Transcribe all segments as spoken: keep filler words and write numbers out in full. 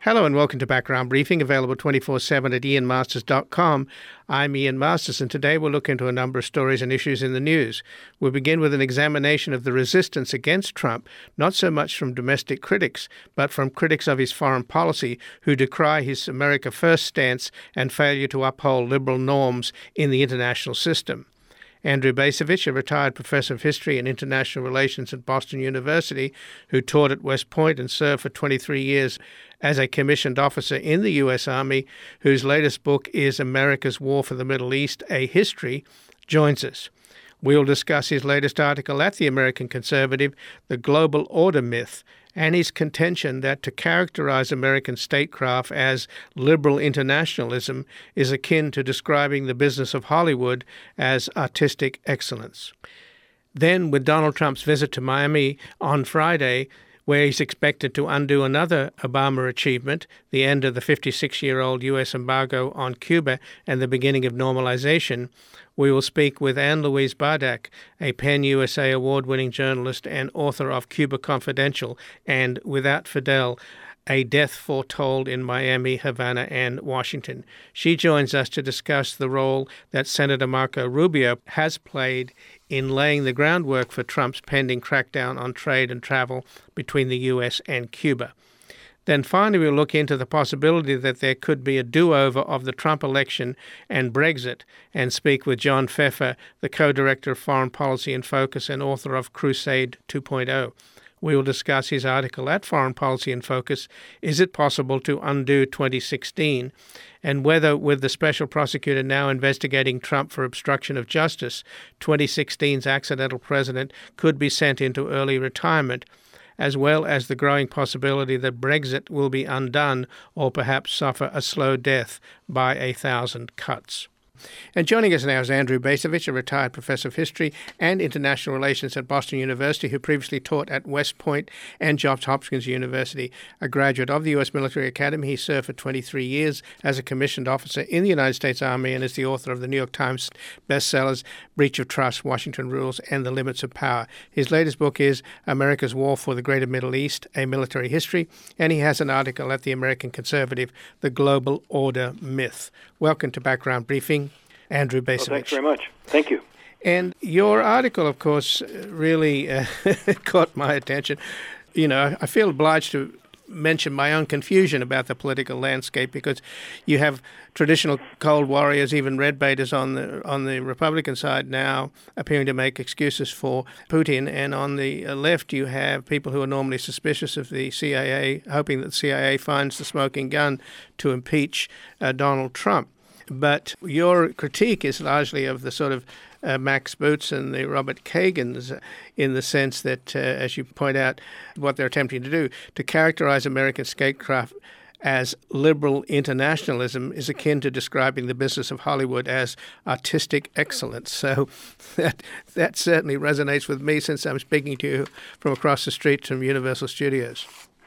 Hello and welcome to Background Briefing, available twenty-four seven at ian masters dot com. I'm Ian Masters, and today we'll look into a number of stories and issues in the news. We'll begin with an examination of the resistance against Trump, not so much from domestic critics, but from critics of his foreign policy who decry his America First stance and failure to uphold liberal norms in the international system. Andrew Bacevich, a retired professor of history and international relations at Boston University, who taught at West Point and served for twenty-three years as a commissioned officer in the U S Army, whose latest book is America's War for the Middle East, A History, joins us. We'll discuss his latest article at The American Conservative, The Global Order Myth, and his contention that to characterize American statecraft as liberal internationalism is akin to describing the business of Hollywood as artistic excellence. Then, with Donald Trump's visit to Miami on Friday, where he's expected to undo another Obama achievement, the end of the fifty-six-year-old U S embargo on Cuba and the beginning of normalization, we will speak with Anne Louise Bardak, a PEN U S A award-winning journalist and author of Cuba Confidential and Without Fidel, A Death Foretold in Miami, Havana, and Washington. She joins us to discuss the role that Senator Marco Rubio has played in laying the groundwork for Trump's pending crackdown on trade and travel between the U S and Cuba. Then finally, we'll look into the possibility that there could be a do-over of the Trump election and Brexit, and speak with John Pfeffer, the co-director of Foreign Policy in Focus and author of Crusade two point oh. We will discuss his article at Foreign Policy in Focus, Is It Possible to Undo twenty sixteen? And whether, with the special prosecutor now investigating Trump for obstruction of justice, twenty sixteen's accidental president could be sent into early retirement, as well as the growing possibility that Brexit will be undone or perhaps suffer a slow death by a thousand cuts. And joining us now is Andrew Bacevich, a retired professor of history and international relations at Boston University, who previously taught at West Point and Johns Hopkins University. A graduate of the U S Military Academy, he served for twenty-three years as a commissioned officer in the United States Army and is the author of the New York Times bestsellers Breach of Trust, Washington Rules, and The Limits of Power. His latest book is America's War for the Greater Middle East, A Military History, and he has an article at The American Conservative, The Global Order Myth. Welcome to Background Briefing, Andrew Bacevich. Well, thanks very much. Thank you. And your article, of course, really uh, caught my attention. You know, I feel obliged to mention my own confusion about the political landscape, because you have traditional cold warriors, even red baiters on the on the Republican side now, appearing to make excuses for Putin, and on the left you have people who are normally suspicious of the C I A, hoping that the C I A finds the smoking gun to impeach uh, Donald Trump. But your critique is largely of the sort of uh, Max Boots and the Robert Kagans, uh, in the sense that, uh, as you point out, what they're attempting to do, to characterize American statecraft as liberal internationalism is akin to describing the business of Hollywood as artistic excellence. So that that certainly resonates with me, since I'm speaking to you from across the street from Universal Studios.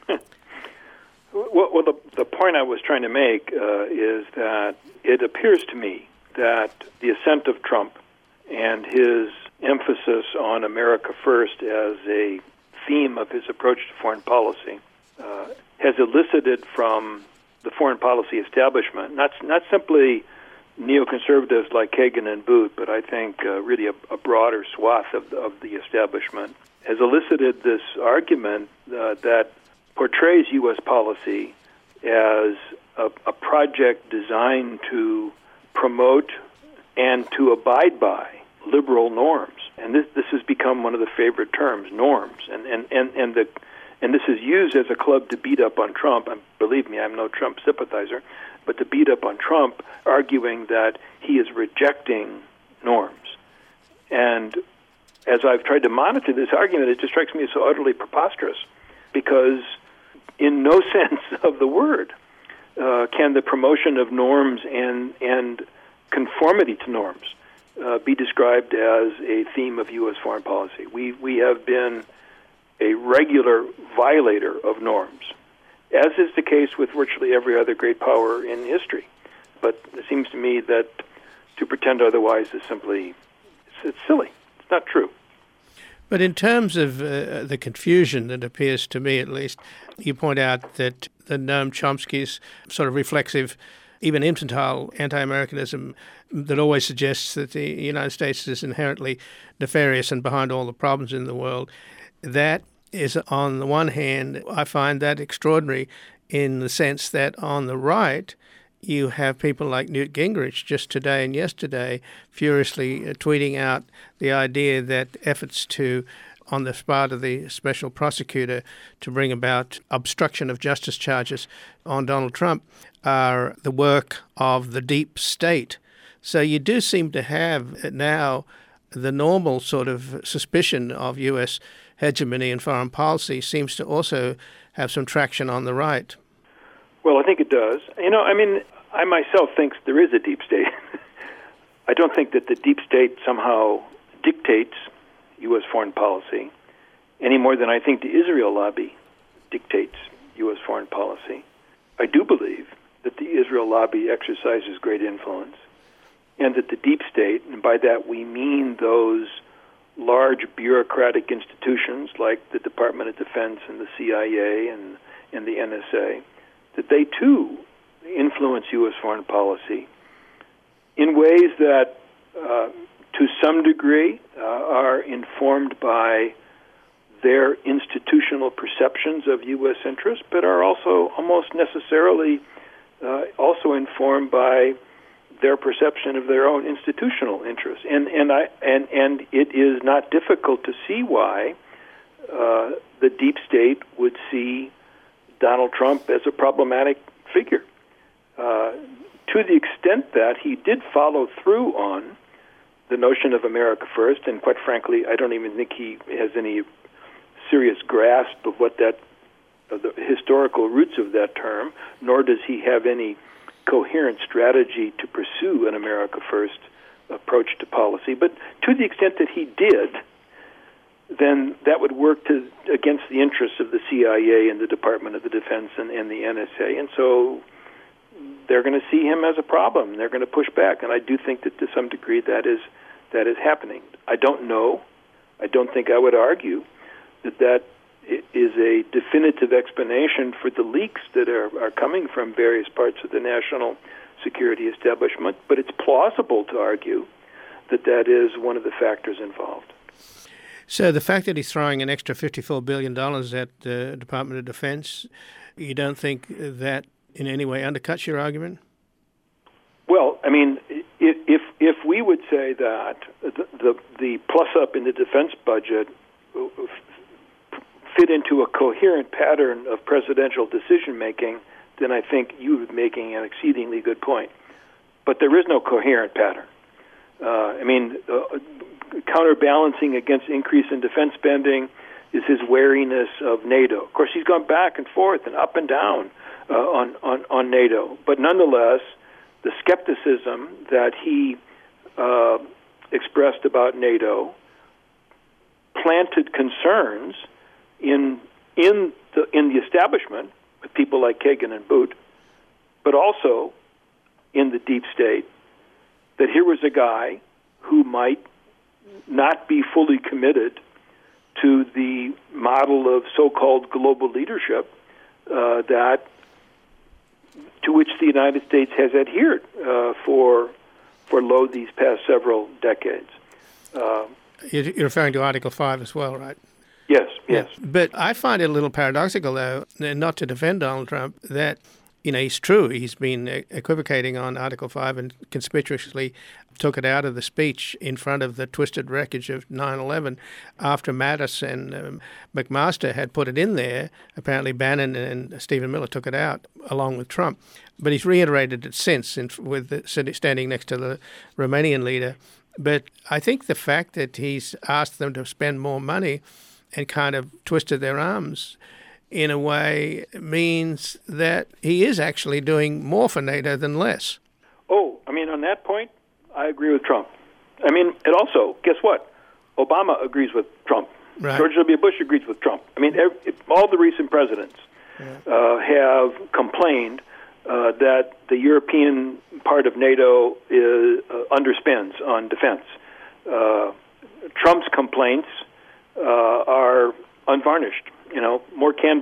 Well, well the, the point I was trying to make uh, is that it appears to me that the ascent of Trump and his emphasis on America First as a theme of his approach to foreign policy uh, has elicited from the foreign policy establishment, not not simply neoconservatives like Kagan and Boot, but I think uh, really a, a broader swath of the, of the establishment, has elicited this argument uh, that portrays U S policy as a, a project designed to promote and to abide by liberal norms. And this this has become one of the favorite terms, norms. And and, and, and the and this is used as a club to beat up on Trump. And believe me, I'm no Trump sympathizer, but to beat up on Trump, arguing that he is rejecting norms. And as I've tried to monitor this argument, it just strikes me as so utterly preposterous, because in no sense of the word uh, can the promotion of norms and and conformity to norms uh, be described as a theme of U S foreign policy. We we have been a regular violator of norms, as is the case with virtually every other great power in history. But it seems to me that to pretend otherwise is simply it's, it's silly. It's not true. But in terms of uh, the confusion that appears to me, at least, you point out that the Noam Chomsky's sort of reflexive, even infantile anti-Americanism that always suggests that the United States is inherently nefarious and behind all the problems in the world. That is, on the one hand, I find that extraordinary in the sense that on the right, you have people like Newt Gingrich just today and yesterday furiously tweeting out the idea that efforts to, on the part of the special prosecutor, to bring about obstruction of justice charges on Donald Trump are the work of the deep state. So you do seem to have now the normal sort of suspicion of U S hegemony and foreign policy seems to also have some traction on the right. Well, I think it does. You know, I mean, I myself think there is a deep state. I don't think that the deep state somehow dictates U S foreign policy any more than I think the Israel lobby dictates U S foreign policy. I do believe that the Israel lobby exercises great influence, and that the deep state, and by that we mean those large bureaucratic institutions like the Department of Defense and the C I A and, and the N S A, that they too influence U S foreign policy in ways that, uh, to some degree, uh, are informed by their institutional perceptions of U S interests, but are also almost necessarily uh, also informed by their perception of their own institutional interests. And and I and and it is not difficult to see why uh, the deep state would see Donald Trump as a problematic figure, uh, to the extent that he did follow through on the notion of America First, and quite frankly, I don't even think he has any serious grasp of what that, of the historical roots of that term, nor does he have any coherent strategy to pursue an America First approach to policy. But to the extent that he did, then that would work to against the interests of the C I A and the Department of the Defense and, and the N S A. And so they're going to see him as a problem. They're going to push back. And I do think that to some degree that is that is happening. I don't know. I don't think I would argue that that is a definitive explanation for the leaks that are, are coming from various parts of the national security establishment, but it's plausible to argue that that is one of the factors involved. So the fact that he's throwing an extra fifty-four billion dollars at the Department of Defense, you don't think that in any way undercuts your argument? Well, I mean, if if, if we would say that the, the, the plus-up in the defense budget fit into a coherent pattern of presidential decision-making, then I think you're making an exceedingly good point. But there is no coherent pattern. Uh, I mean, uh, counterbalancing against increase in defense spending is his wariness of NATO. Of course, he's gone back and forth and up and down uh, on, on, on NATO. But nonetheless, the skepticism that he uh, expressed about NATO planted concerns in in the in the establishment with people like Kagan and Boot, but also in the deep state, that here was a guy who might not be fully committed to the model of so-called global leadership uh, that to which the United States has adhered uh, for for lo these past several decades. Uh, You're referring to Article five as well, right? Yes, yes. Yeah. But I find it a little paradoxical, though, not to defend Donald Trump, that, you know, he's true. He's been equivocating on Article five and conspicuously took it out of the speech in front of the twisted wreckage of nine eleven after Mattis and um, McMaster had put it in there. Apparently Bannon and Stephen Miller took it out along with Trump. But he's reiterated it since in, with the, standing next to the Romanian leader. But I think the fact that he's asked them to spend more money and kind of twisted their arms in a way means that he is actually doing more for NATO than less. Oh, I mean, on that point, I agree with Trump. I mean, and also, guess what? Obama agrees with Trump. Right. George W. Bush agrees with Trump. I mean, every, all the recent presidents yeah. uh, have complained uh, that the European part of NATO is, uh, underspends on defense. Uh, Trump's complaints uh, are unvarnished, you know, more candid.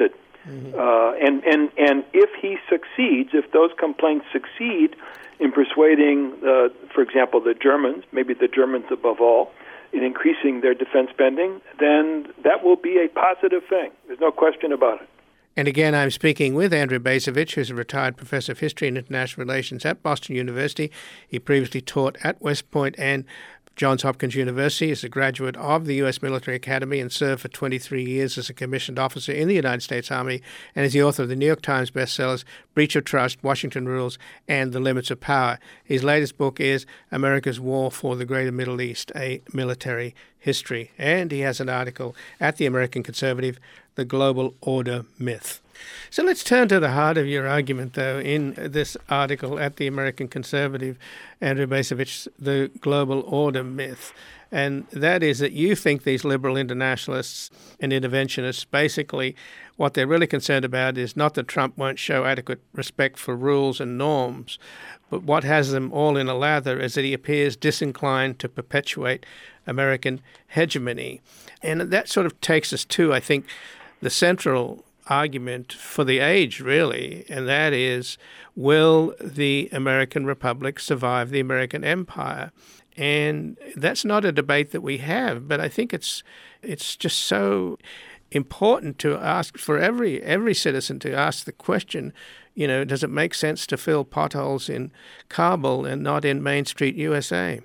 Mm-hmm. Uh, and, and, and if he succeeds, if those complaints succeed in persuading, uh, for example, the Germans, maybe the Germans above all, in increasing their defense spending, then that will be a positive thing. There's no question about it. And again, I'm speaking with Andrew Bacevich, who's a retired professor of history and international relations at Boston University. He previously taught at West Point and Johns Hopkins University, is a graduate of the U S Military Academy and served for twenty-three years as a commissioned officer in the United States Army, and is the author of the New York Times bestsellers Breach of Trust, Washington Rules, and The Limits of Power. His latest book is America's War for the Greater Middle East, A Military History. And he has an article at The American Conservative, The Global Order Myth. So let's turn to the heart of your argument, though, in this article at The American Conservative, Andrew Bacevich, The Global Order Myth. And that is that you think these liberal internationalists and interventionists, basically what they're really concerned about is not that Trump won't show adequate respect for rules and norms, but what has them all in a lather is that he appears disinclined to perpetuate American hegemony. And that sort of takes us to, I think, the central argument for the age, really, and that is, will the American Republic survive the American Empire? And that's not a debate that we have, but I think it's it's just so important to ask for every every citizen to ask the question, you know, does it make sense to fill potholes in Kabul and not in Main Street, U S A?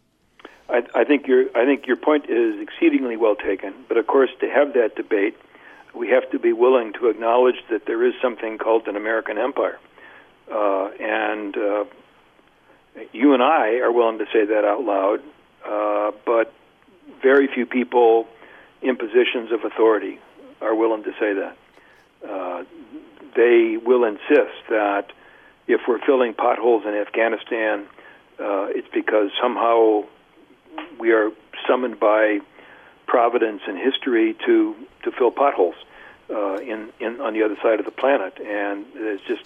I, I think your I think your point is exceedingly well taken, but of course, to have that debate, we have to be willing to acknowledge that there is something called an American empire. Uh, and uh, you and I are willing to say that out loud, uh, but very few people in positions of authority are willing to say that. Uh, they will insist that if we're filling potholes in Afghanistan, uh, it's because somehow we are summoned by providence and history to, to fill potholes uh, in, in on the other side of the planet. And it's just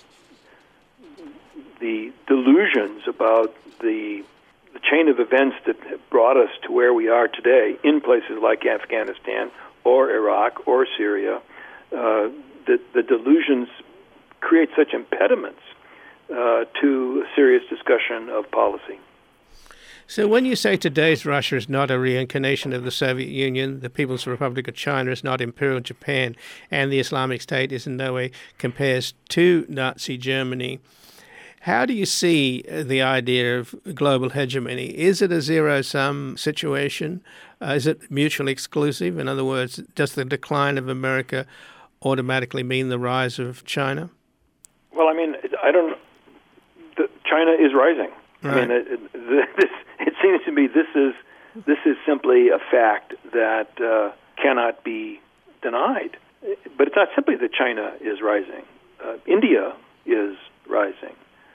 the delusions about the, the chain of events that have brought us to where we are today in places like Afghanistan or Iraq or Syria. Uh, the, the delusions create such impediments uh, to a serious discussion of policy. So when you say today's Russia is not a reincarnation of the Soviet Union, the People's Republic of China is not Imperial Japan, and the Islamic State is in no way compares to Nazi Germany, how do you see the idea of global hegemony? Is it a zero-sum situation? Uh, is it mutually exclusive? In other words, does the decline of America automatically mean the rise of China? Well, I mean, I don't. The, China is rising. Right. I mean, it, it, this, it seems to me this is this is simply a fact that uh, cannot be denied. But it's not simply that China is rising. Uh, India is rising.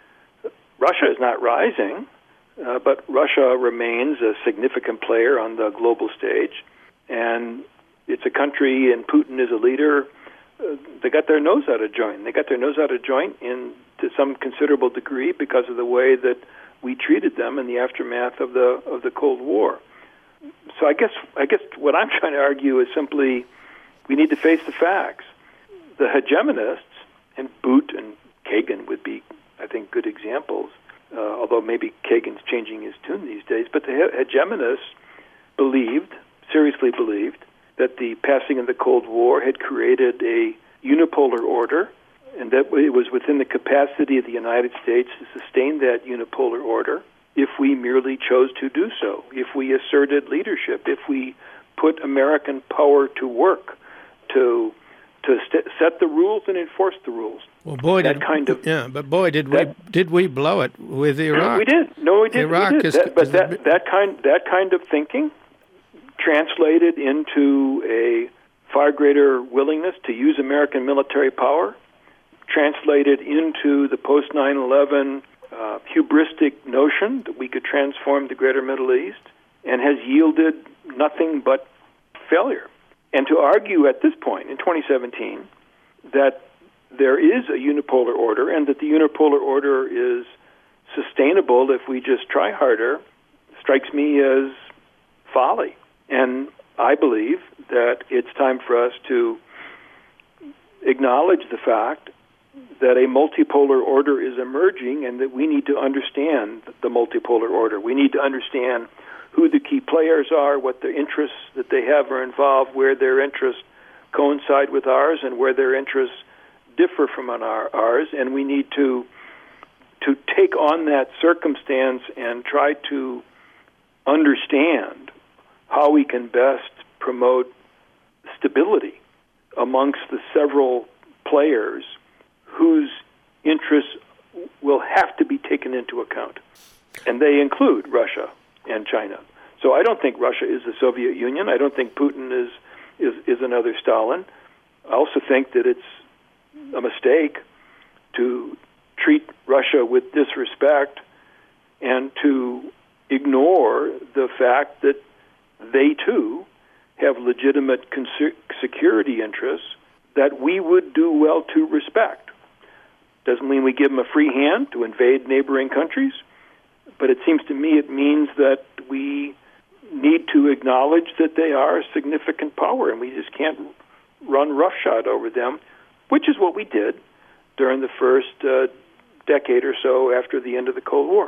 Russia is not rising, uh, but Russia remains a significant player on the global stage, and it's a country, and Putin is a leader. Uh, they got their nose out of joint. They got their nose out of joint in to some considerable degree because of the way that we treated them in the aftermath of the of the Cold War. So I guess I guess what I'm trying to argue is simply we need to face the facts. The hegemonists, and Boot and Kagan would be, I think, good examples, uh, although maybe Kagan's changing his tune these days, but the hegemonists believed, seriously believed, that the passing of the Cold War had created a unipolar order, and that it was within the capacity of the United States to sustain that unipolar order if we merely chose to do so, if we asserted leadership, if we put American power to work to to st- set the rules and enforce the rules. Well, boy, that did kind of yeah, but boy, did that, we did we blow it with Iraq? We did. No, we did. Iraq we did. is, that, but is that the, that kind that kind of thinking translated into a far greater willingness to use American military power, translated into the post nine eleven uh, hubristic notion that we could transform the greater Middle East, and has yielded nothing but failure. And to argue at this point, in twenty seventeen, that there is a unipolar order and that the unipolar order is sustainable if we just try harder strikes me as folly. And I believe that it's time for us to acknowledge the fact that a multipolar order is emerging and that we need to understand the multipolar order. We need to understand who the key players are, what the interests that they have are involved, where their interests coincide with ours and where their interests differ from our, ours, and we need to to take on that circumstance and try to understand how we can best promote stability amongst the several players whose interests will have to be taken into account. And they include Russia and China. So I don't think Russia is the Soviet Union. I don't think Putin is, is, is another Stalin. I also think that it's a mistake to treat Russia with disrespect and to ignore the fact that they, too, have legitimate conse- security interests that we would do well to respect. Doesn't mean we give them a free hand to invade neighboring countries, but it seems to me it means that we need to acknowledge that they are a significant power, and we just can't run roughshod over them, which is what we did during the first uh, decade or so after the end of the Cold War.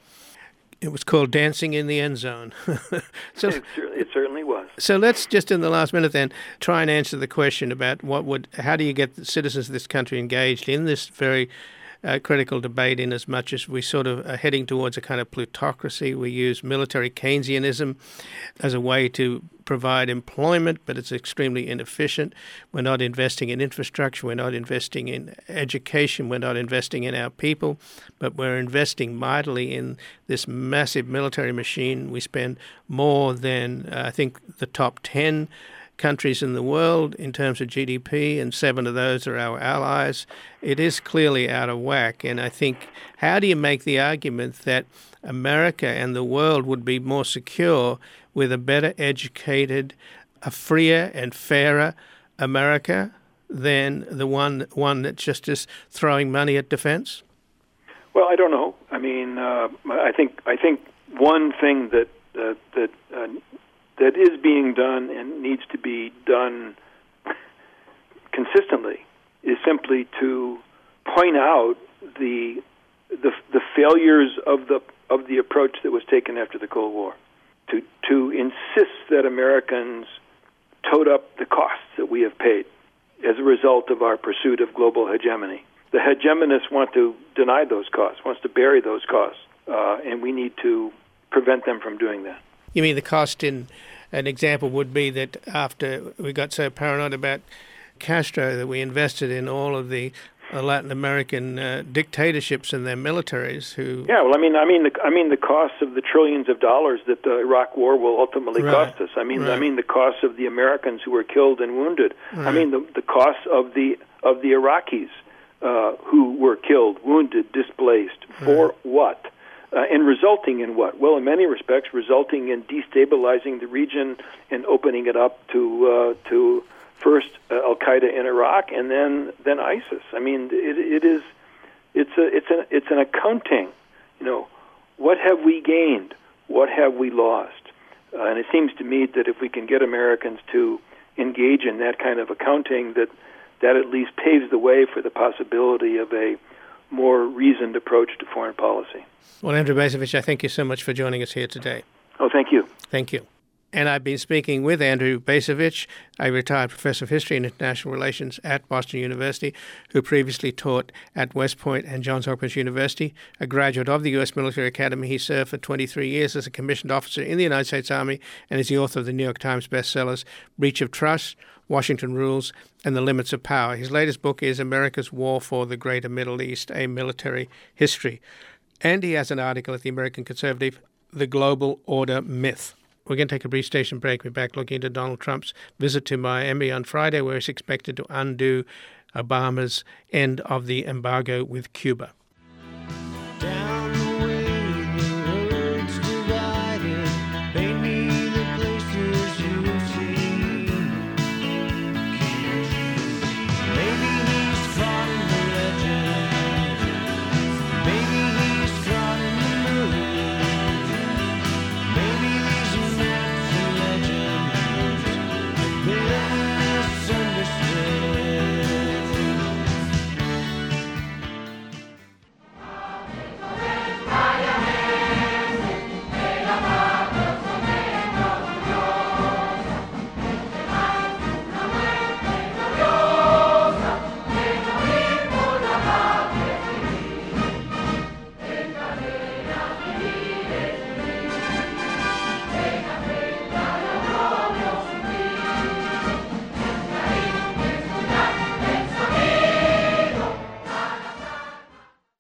It was called dancing in the end zone. so, it, it certainly was. So let's just in the last minute then try and answer the question about what would, how do you get the citizens of this country engaged in this very uh, critical debate, in as much as we sort of are heading towards a kind of plutocracy. We use military Keynesianism as a way to provide employment, but it's extremely inefficient. We're not investing in infrastructure. We're not investing in education. We're not investing in our people, but we're investing mightily in this massive military machine. We spend more than, uh, I think, the top ten countries in the world in terms of G D P, and seven of those are our allies. It is clearly out of whack. And I think, how do you make the argument that America and the world would be more secure with a better educated, a freer and fairer America than the one one that just is throwing money at defense? Well, I don't know. I mean, uh, I think I think one thing that uh, that uh, that is being done and needs to be done consistently is simply to point out the the, the failures of the of the approach that was taken after the Cold War. To to insist that Americans tote up the costs that we have paid as a result of our pursuit of global hegemony. The hegemonists want to deny those costs, wants to bury those costs, uh, and we need to prevent them from doing that. You mean the cost in an example would be that after we got so paranoid about Castro that we invested in all of the uh, Latin American uh, dictatorships and their militaries who... Yeah, well, I mean, I mean, the, I mean the costs of the trillions of dollars that the Iraq War will ultimately right. cost us. I mean, right. I mean the costs of the Americans who were killed and wounded. Right. I mean the the costs of the of the Iraqis uh, who were killed, wounded, displaced. For right. what? Uh, and resulting in what? Well, in many respects, resulting in destabilizing the region and opening it up to uh, to first uh, Al Qaeda in Iraq and then then ISIS. I mean, it, it is it's a it's an it's an accounting. You know, what have we gained? What have we lost? Uh, and it seems to me that if we can get Americans to engage in that kind of accounting, that that at least paves the way for the possibility of a more reasoned approach to foreign policy. Well, Andrew Bacevich, I thank you so much for joining us here today. Oh, thank you. Thank you. And I've been speaking with Andrew Bacevich, a retired professor of history and international relations at Boston University, who previously taught at West Point and Johns Hopkins University. A graduate of the U S Military Academy, he served for twenty-three years as a commissioned officer in the United States Army and is the author of the New York Times bestsellers Breach of Trust, Washington Rules, and The Limits of Power. His latest book is America's War for the Greater Middle East, A Military History. And he has an article at the American Conservative, The Global Order Myth. We're going to take a brief station break. We're back looking into Donald Trump's visit to Miami on Friday, where he's expected to undo Obama's end of the embargo with Cuba. Down the way the roads divided, paint me the places you've seen. Maybe he's caught in the legend. Maybe he's caught in the mood. Maybe these myths and legends have been misunderstood.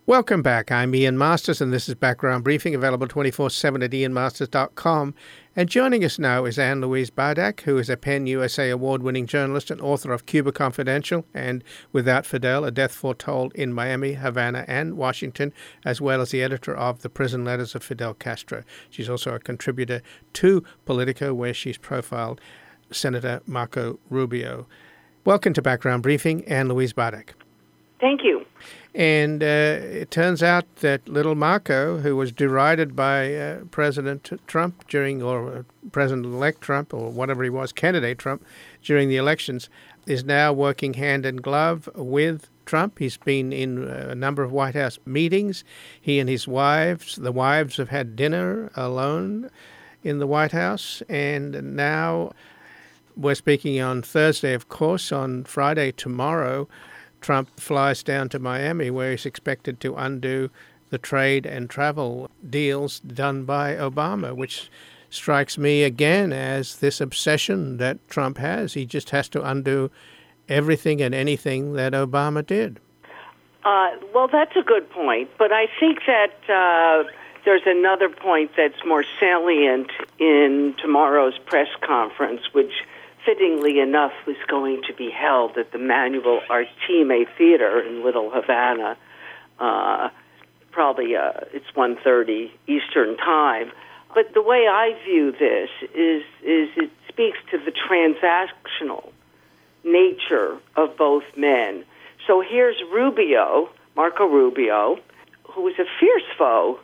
Welcome back. I'm Ian Masters, and this is Background Briefing, available twenty-four seven at ian masters dot com. And joining us now is Anne Louise Bardak, who is a Penn U S A award-winning journalist and author of Cuba Confidential and Without Fidel, A Death Foretold in Miami, Havana, and Washington, as well as the editor of The Prison Letters of Fidel Castro. She's also a contributor to Politico, where she's profiled Senator Marco Rubio. Welcome to Background Briefing, Anne Louise Bardak. Thank you. And uh, it turns out that little Marco, who was derided by uh, President Trump during, or uh, President-elect Trump, or whatever he was, candidate Trump, during the elections, is now working hand in glove with Trump. He's been in a number of White House meetings. He and his wives, the wives have had dinner alone in the White House. And now we're speaking on Thursday, of course. On Friday, tomorrow, Trump flies down to Miami, where he's expected to undo the trade and travel deals done by Obama, which strikes me again as this obsession that Trump has. He just has to undo everything and anything that Obama did. Uh, well, that's a good point, but I think that uh, there's another point that's more salient in tomorrow's press conference, which fittingly enough was going to be held at the Manuel Artime Theater in Little Havana. Uh, probably uh, it's one thirty Eastern Time. But the way I view this is, is it speaks to the transactional nature of both men. So here's Rubio, Marco Rubio, who was a fierce foe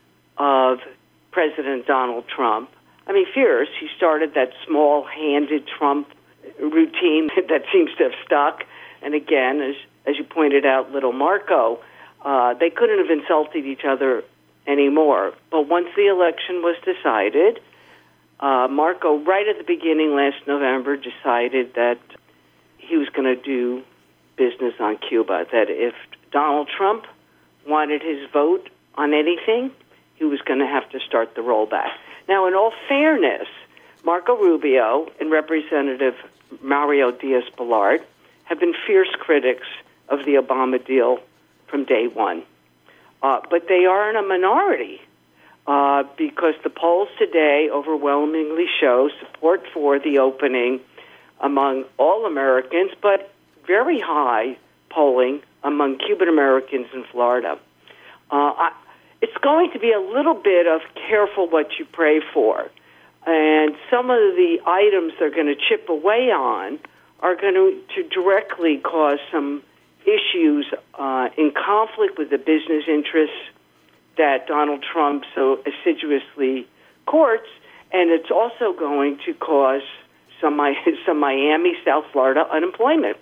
of President Donald Trump. I mean, fierce. He started that small-handed Trump routine that seems to have stuck. And again, as as you pointed out, little Marco, uh, they couldn't have insulted each other anymore. But once the election was decided, uh, Marco, right at the beginning last November, decided that he was going to do business on Cuba, that if Donald Trump wanted his vote on anything, he was going to have to start the rollback. Now, in all fairness, Marco Rubio and Representative Mario Diaz-Balart have been fierce critics of the Obama deal from day one. Uh, but they are in a minority uh, because the polls today overwhelmingly show support for the opening among all Americans, but very high polling among Cuban Americans in Florida. Uh, I, It's going to be a little bit of careful what you pray for. And some of the items they're going to chip away on are going to, to directly cause some issues uh, in conflict with the business interests that Donald Trump so assiduously courts. And it's also going to cause some, some Miami, South Florida unemployment.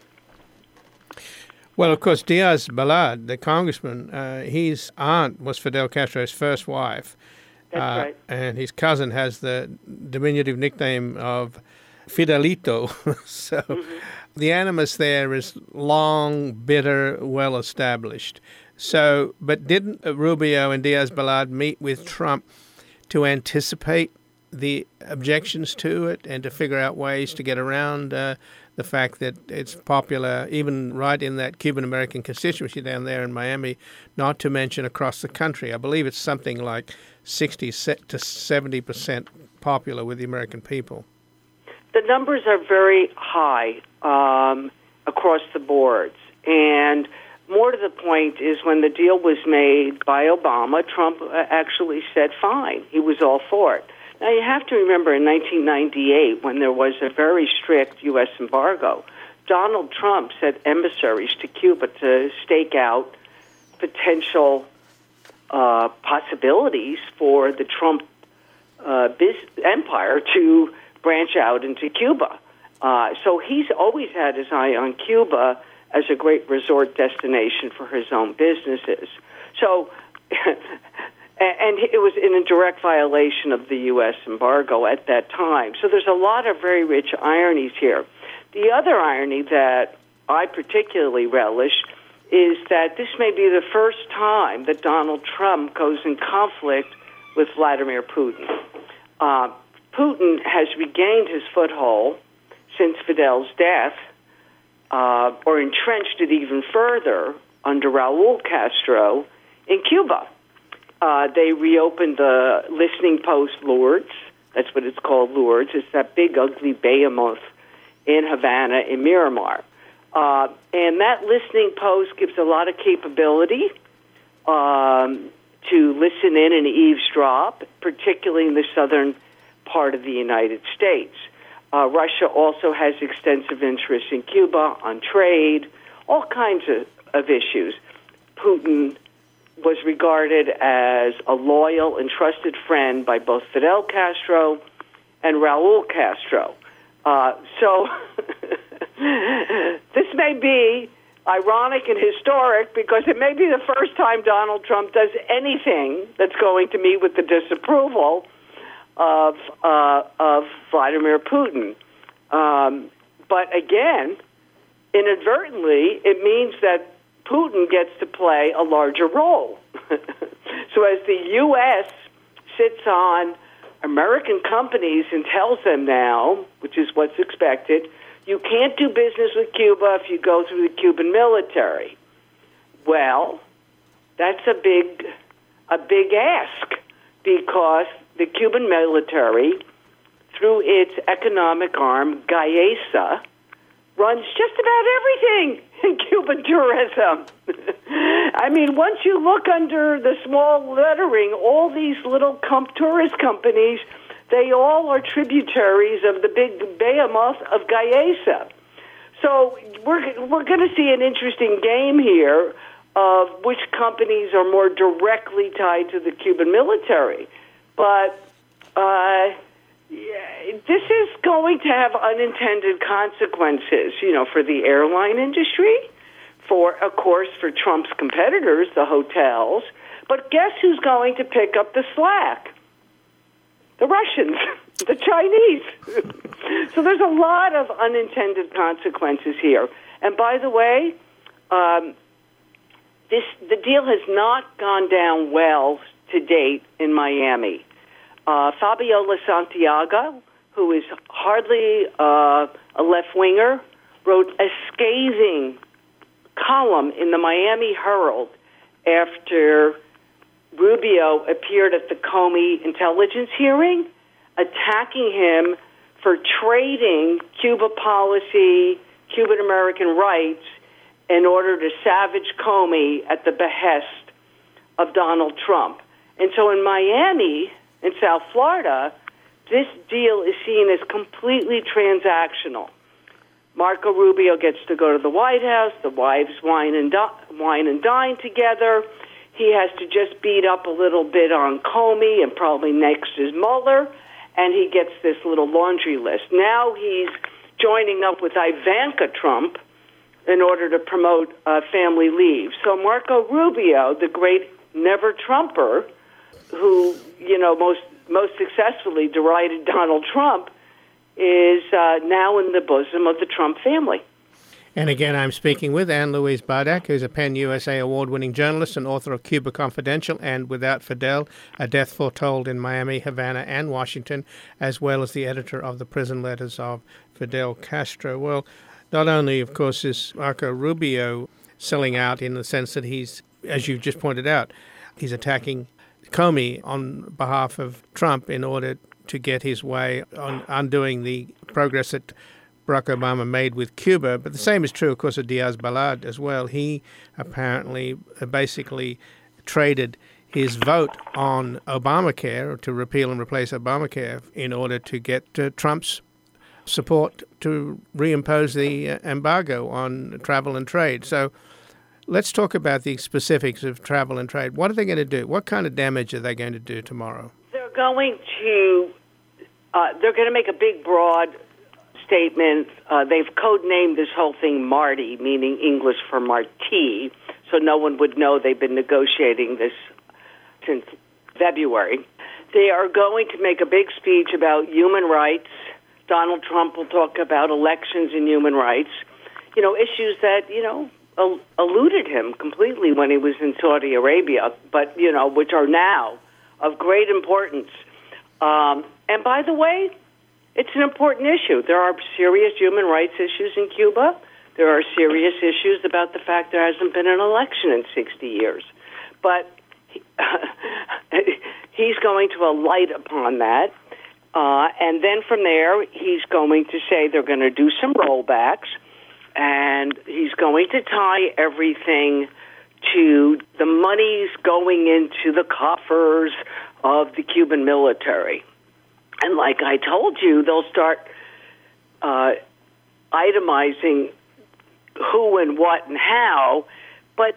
Well, of course, Diaz-Balart, the congressman, uh, his aunt was Fidel Castro's first wife. That's uh, right. And his cousin has the diminutive nickname of Fidelito. so mm-hmm. the animus there is long, bitter, well-established. So, but didn't Rubio and Diaz-Balart meet with Trump to anticipate the objections to it and to figure out ways to get around uh, the fact that it's popular, even right in that Cuban-American constituency down there in Miami, not to mention across the country? I believe it's something like sixty to seventy percent popular with the American people. The numbers are very high um, across the boards. And more to the point is when the deal was made by Obama, Trump actually said fine. He was all for it. Now, you have to remember in nineteen ninety-eight, when there was a very strict U S embargo, Donald Trump sent emissaries to Cuba to stake out potential uh, possibilities for the Trump uh, biz- empire to branch out into Cuba. Uh, so he's always had his eye on Cuba as a great resort destination for his own businesses. So... And it was in a direct violation of the U S embargo at that time. So there's a lot of very rich ironies here. The other irony that I particularly relish is that this may be the first time that Donald Trump goes in conflict with Vladimir Putin. Uh, Putin has regained his foothold since Fidel's death, uh, or entrenched it even further under Raul Castro in Cuba. Uh, they reopened the Listening Post Lourdes. That's what it's called, Lourdes. It's that big, ugly behemoth in Havana, in Miramar. Uh, and that Listening Post gives a lot of capability um, to listen in and eavesdrop, particularly in the southern part of the United States. Uh, Russia also has extensive interests in Cuba on trade, all kinds of, of issues. Putin was regarded as a loyal and trusted friend by both Fidel Castro and Raul Castro. Uh, so this may be ironic and historic because it may be the first time Donald Trump does anything that's going to meet with the disapproval of uh, of Vladimir Putin. Um, but again, inadvertently, it means that Putin gets to play a larger role. So as the U S sits on American companies and tells them now, which is what's expected, you can't do business with Cuba if you go through the Cuban military. Well, that's a big, a big ask because the Cuban military, through its economic arm, Gaesa, runs just about everything in Cuban tourism. I mean, once you look under the small lettering, all these little comp- tourist companies, they all are tributaries of the big behemoth of Gaesa. So we're we're going to see an interesting game here of which companies are more directly tied to the Cuban military. But uh, yeah, this is going to have unintended consequences, you know, for the airline industry, for, of course, for Trump's competitors, the hotels. But guess who's going to pick up the slack? The Russians, the Chinese. So there's a lot of unintended consequences here. And by the way, um, this the deal has not gone down well to date in Miami. Uh, Fabiola Santiago, who is hardly uh, a left-winger, wrote a scathing column in the Miami Herald after Rubio appeared at the Comey intelligence hearing, attacking him for trading Cuba policy, Cuban-American rights, in order to savage Comey at the behest of Donald Trump. And so in Miami, in South Florida, this deal is seen as completely transactional. Marco Rubio gets to go to the White House. The wives wine and di- wine and dine together. He has to just beat up a little bit on Comey and probably next is Mueller, and he gets this little laundry list. Now he's joining up with Ivanka Trump in order to promote uh, family leave. So Marco Rubio, the great never-Trumper, who, you know, most most successfully derided Donald Trump, is uh, now in the bosom of the Trump family. And again, I'm speaking with Anne-Louise Bardak, who's a Penn U S A award-winning journalist and author of Cuba Confidential and Without Fidel, A Death Foretold in Miami, Havana, and Washington, as well as the editor of the prison letters of Fidel Castro. Well, not only, of course, is Marco Rubio selling out in the sense that he's, as you just pointed out, he's attacking Comey on behalf of Trump in order to get his way on undoing the progress that Barack Obama made with Cuba. But the same is true, of course, of Diaz-Balart as well. He apparently basically traded his vote on Obamacare, to repeal and replace Obamacare, in order to get uh, Trump's support to reimpose the uh, embargo on travel and trade. So let's talk about the specifics of travel and trade. What are they going to do? What kind of damage are they going to do tomorrow? They're going to uh, they're going to make a big, broad statement. Uh, they've codenamed this whole thing Marty, meaning English for Marti, so no one would know they've been negotiating this since February. They are going to make a big speech about human rights. Donald Trump will talk about elections and human rights, you know, issues that, you know, el- eluded him completely when he was in Saudi Arabia, but, you know, which are now of great importance. Um, and by the way, it's an important issue. There are serious human rights issues in Cuba. There are serious issues about the fact there hasn't been an election in sixty years. but he, he's going to alight upon that. Uh, and then from there, he's going to say they're going to do some rollbacks, and he's going to tie everything to the monies going into the coffers of the Cuban military. And like I told you, they'll start uh, itemizing who and what and how, but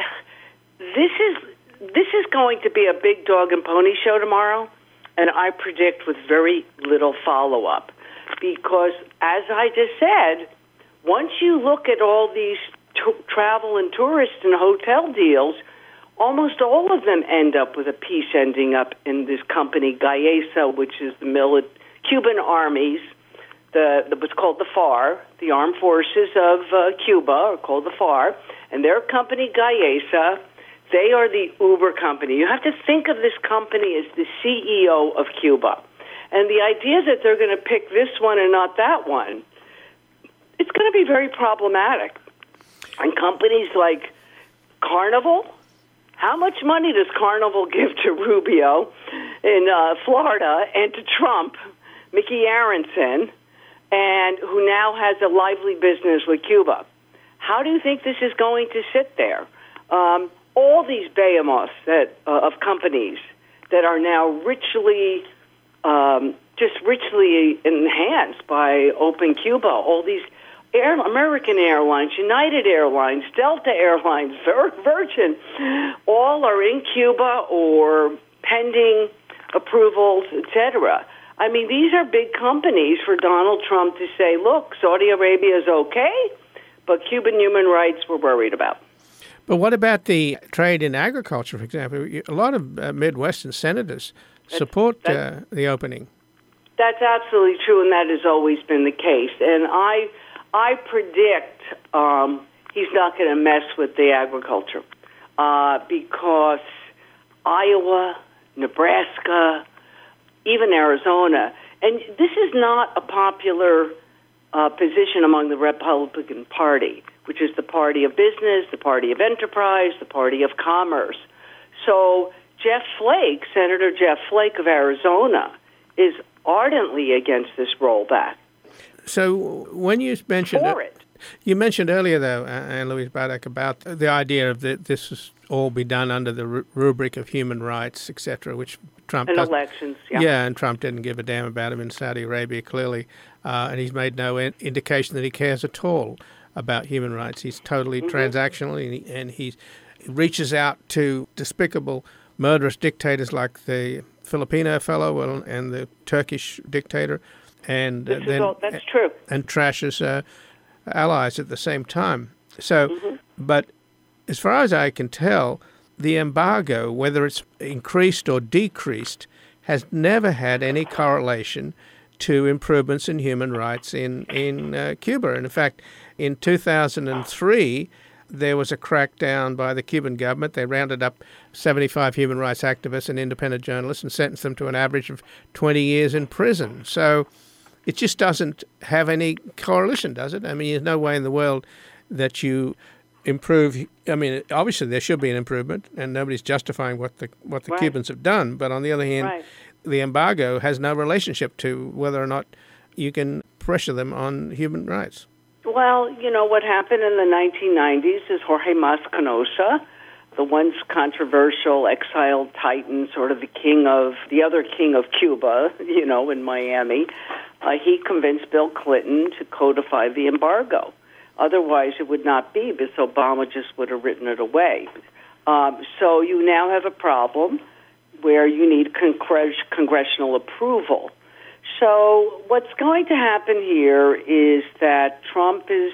this is this is going to be a big dog and pony show tomorrow. And I predict with very little follow-up. Because, as I just said, once you look at all these t- travel and tourist and hotel deals, almost all of them end up with a piece ending up in this company, Gaesa, which is the mili- Cuban armies, the, the what's called the F A R, the Armed Forces of uh, Cuba, are called the F A R, and their company, Gaesa, they are the Uber company. You have to think of this company as the C E O of Cuba. And the idea that they're going to pick this one and not that one, it's going to be very problematic. And companies like Carnival, how much money does Carnival give to Rubio in uh, Florida and to Trump, Mickey Aronson, and who now has a lively business with Cuba? How do you think this is going to sit there? Um, all these behemoths that, uh, of companies that are now richly, um, just richly enhanced by Open Cuba, all these Air, American Airlines, United Airlines, Delta Airlines, Vir- Virgin, all are in Cuba or pending approvals, et cetera. I mean, these are big companies for Donald Trump to say, look, Saudi Arabia is okay, but Cuban human rights we're worried about. But what about the trade in agriculture, for example? A lot of uh, Midwestern senators support uh, the opening. That's absolutely true, and that has always been the case. And I, I predict um, he's not going to mess with the agriculture uh, because Iowa, Nebraska, even Arizona, and this is not a popular uh, position among the Republican Party, which is the party of business, the party of enterprise, the party of commerce. So Jeff Flake, Senator Jeff Flake of Arizona, is ardently against this rollback. So when you mentioned For it. You mentioned earlier, though, Anne Louise Braddock, about the idea of that this is all be done under the rubric of human rights, et cetera, which Trump and doesn't. elections, yeah. Yeah, and Trump didn't give a damn about him in Saudi Arabia, clearly, uh, and he's made no in- indication that he cares at all about human rights. He's totally mm-hmm. transactional, and he, and he reaches out to despicable, murderous dictators like the Filipino fellow and the Turkish dictator, and uh, then all, that's true, and trashes uh, allies at the same time. So, mm-hmm. but as far as I can tell, the embargo, whether it's increased or decreased, has never had any correlation to improvements in human rights in in uh, Cuba. And in fact, in two thousand three, there was a crackdown by the Cuban government. They rounded up seventy-five human rights activists and independent journalists and sentenced them to an average of twenty years in prison. So it just doesn't have any correlation, does it? I mean, there's no way in the world that you improve. I mean, obviously there should be an improvement, and nobody's justifying what the what the right. Cubans have done. But on the other hand, right. the embargo has no relationship to whether or not you can pressure them on human rights. Well, you know, what happened in the nineteen nineties is Jorge Mas Canosa, the once controversial exiled titan, sort of the king of, the other king of Cuba, you know, in Miami, uh, he convinced Bill Clinton to codify the embargo. Otherwise, it would not be, because Obama just would have written it away. Um, so you now have a problem where you need congre- congressional approval. So what's going to happen here is that Trump is,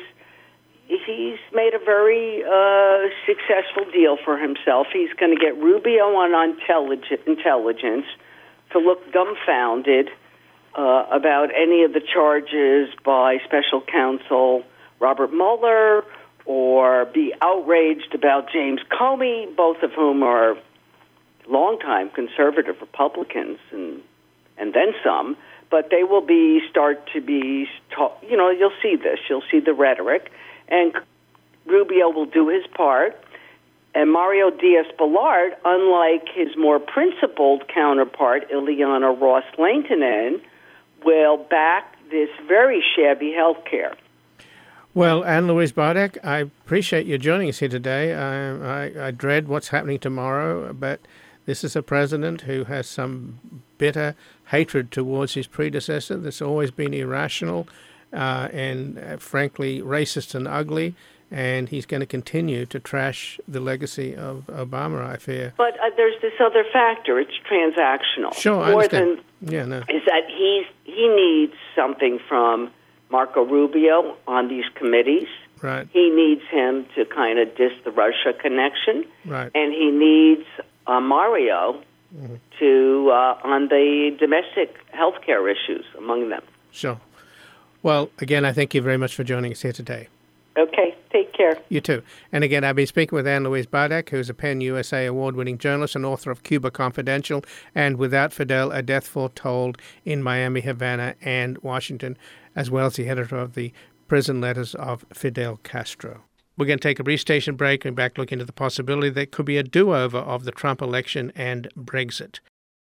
he's made a very uh, successful deal for himself. He's going to get Rubio on intelligence, intelligence to look dumbfounded uh, about any of the charges by special counsel Robert Mueller, or be outraged about James Comey, both of whom are longtime conservative Republicans and and then some. But they will be start to be, you know, you'll see this. You'll see the rhetoric. And Rubio will do his part. And Mario Diaz-Balart, unlike his more principled counterpart, Ileana Ros-Lehtinen, will back this very shabby health care. Well, Anne-Louise Bardak, I appreciate you joining us here today. I, I, I dread what's happening tomorrow, but this is a president who has some bitter hatred towards his predecessor that's always been irrational uh, and, uh, frankly, racist and ugly, and he's going to continue to trash the legacy of Obama, I fear. But uh, there's this other factor. It's transactional. Sure, I More understand. Than, yeah, no. Is that he's, he needs something from Marco Rubio on these committees. Right. He needs him to kind of diss the Russia connection. Right. And he needs uh, Mario mm-hmm. to uh, on the domestic health care issues, among them. Sure. Well, again, I thank you very much for joining us here today. Okay, take care. You too. And again, I've been speaking with Anne-Louise Bardak, who's a Penn U S A award-winning journalist and author of Cuba Confidential and Without Fidel, A Death Foretold in Miami, Havana, and Washington, as well as the editor of the Prison Letters of Fidel Castro. We're going to take a brief station break and back look into the possibility that could be a do-over of the Trump election and Brexit.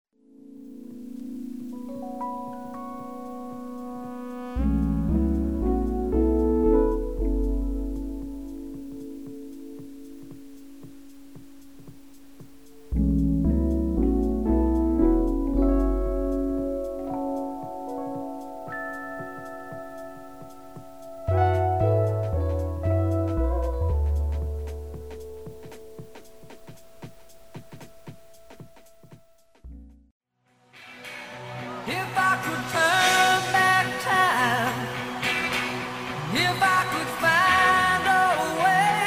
If I could turn back time, if I could find a way,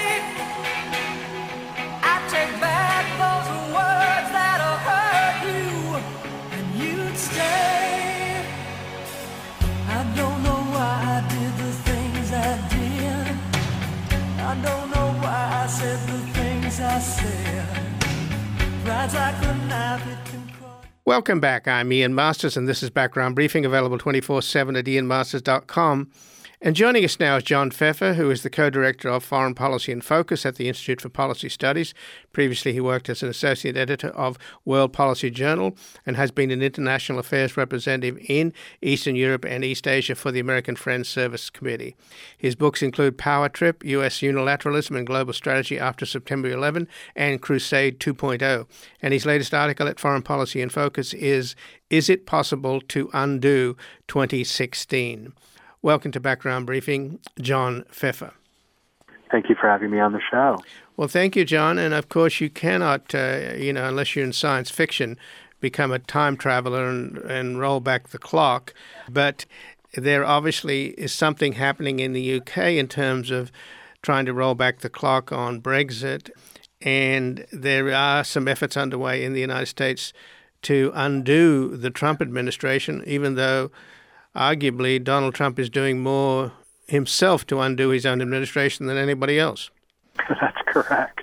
I'd take back those words that hurt you, and you'd stay. I don't know why I did the things I did. I don't know why I said the things I said. Rides like a knife, it can. Welcome back. I'm Ian Masters, and this is Background Briefing, available twenty-four seven at ian masters dot com. And joining us now is John Pfeffer, who is the co-director of Foreign Policy in Focus at the Institute for Policy Studies. Previously, he worked as an associate editor of World Policy Journal and has been an international affairs representative in Eastern Europe and East Asia for the American Friends Service Committee. His books include Power Trip, U S Unilateralism and Global Strategy After September eleventh, and Crusade two point oh. And his latest article at Foreign Policy in Focus is, Is It Possible to Undo twenty sixteen? Welcome to Background Briefing, John Pfeffer. Thank you for having me on the show. Well, thank you, John. And of course, you cannot, uh, you know, unless you're in science fiction, become a time traveler and, and roll back the clock. But there obviously is something happening in the U K in terms of trying to roll back the clock on Brexit. And there are some efforts underway in the United States to undo the Trump administration, even though arguably Donald Trump is doing more himself to undo his own administration than anybody else. That's correct.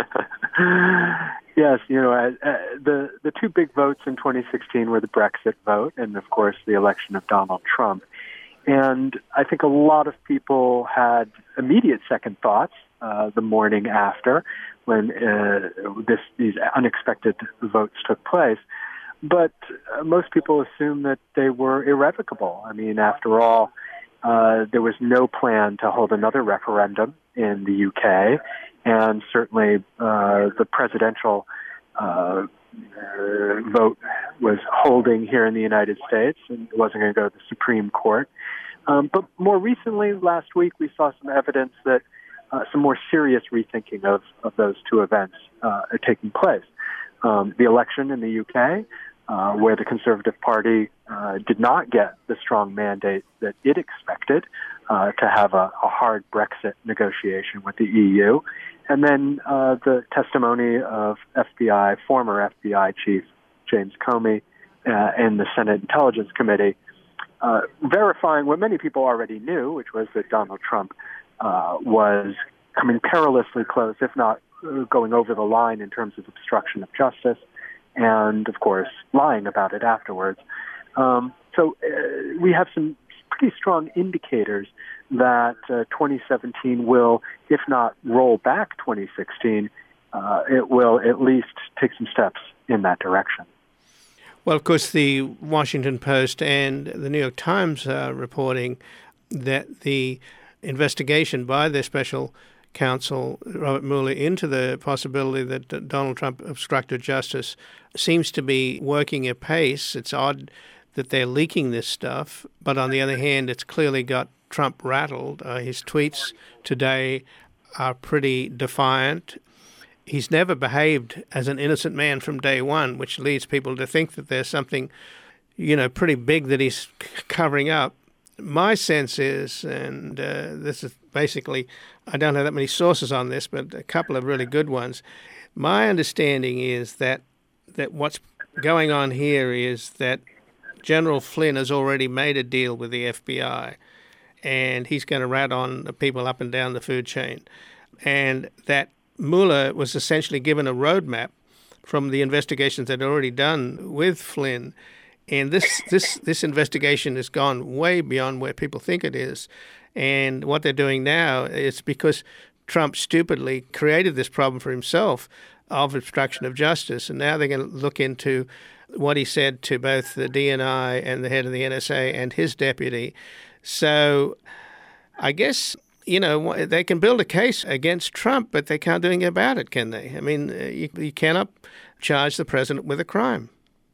Yes, you know, uh, uh, the the two big votes in twenty sixteen were the Brexit vote and, of course, the election of Donald Trump. And I think a lot of people had immediate second thoughts uh, the morning after when uh, this these unexpected votes took place. But uh, most people assume that they were irrevocable. I mean, after all, uh, there was no plan to hold another referendum in the U K, and certainly uh, the presidential uh, uh, vote was holding here in the United States, and it wasn't going to go to the Supreme Court. Um, but more recently, last week, we saw some evidence that uh, some more serious rethinking of, of those two events uh, are taking place. Um, the election in the U K, Uh, where the Conservative Party uh, did not get the strong mandate that it expected uh, to have a, a hard Brexit negotiation with the E U. And then uh, the testimony of F B I, former F B I Chief James Comey uh, in the Senate Intelligence Committee, uh, verifying what many people already knew, which was that Donald Trump uh, was coming perilously close, if not uh, going over the line in terms of obstruction of justice, and, of course, lying about it afterwards. Um, so uh, we have some pretty strong indicators that uh, twenty seventeen will, if not roll back twenty sixteen, uh, it will at least take some steps in that direction. Well, of course, the Washington Post and the New York Times are reporting that the investigation by their special counsel, Robert Mueller, into the possibility that Donald Trump obstructed justice seems to be working apace. It's odd that they're leaking this stuff, but on the other hand, it's clearly got Trump rattled. Uh, his tweets today are pretty defiant. He's never behaved as an innocent man from day one, which leads people to think that there's something, you know, pretty big that he's c- covering up. My sense is, and uh, this is basically, I don't have that many sources on this, but a couple of really good ones. My understanding is that that what's going on here is that General Flynn has already made a deal with the F B I, and he's going to rat on the people up and down the food chain, and that Mueller was essentially given a roadmap from the investigations they'd already done with Flynn. And this, this, this investigation has gone way beyond where people think it is. And what they're doing now is because Trump stupidly created this problem for himself of obstruction of justice. And now they're going to look into what he said to both the D N I and the head of the N S A and his deputy. So I guess, you know, they can build a case against Trump, but they can't do anything about it, can they? I mean, you, you cannot charge the president with a crime.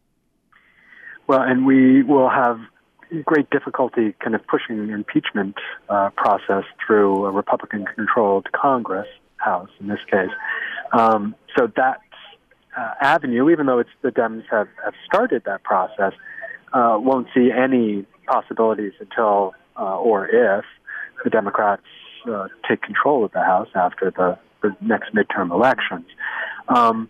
Well, and we will have great difficulty kind of pushing the impeachment uh, process through a Republican-controlled Congress, House in this case. Um, so that uh, avenue, even though it's the Dems have, have started that process, uh, won't see any possibilities until uh, or if the Democrats uh, take control of the House after the, the next midterm elections. Um,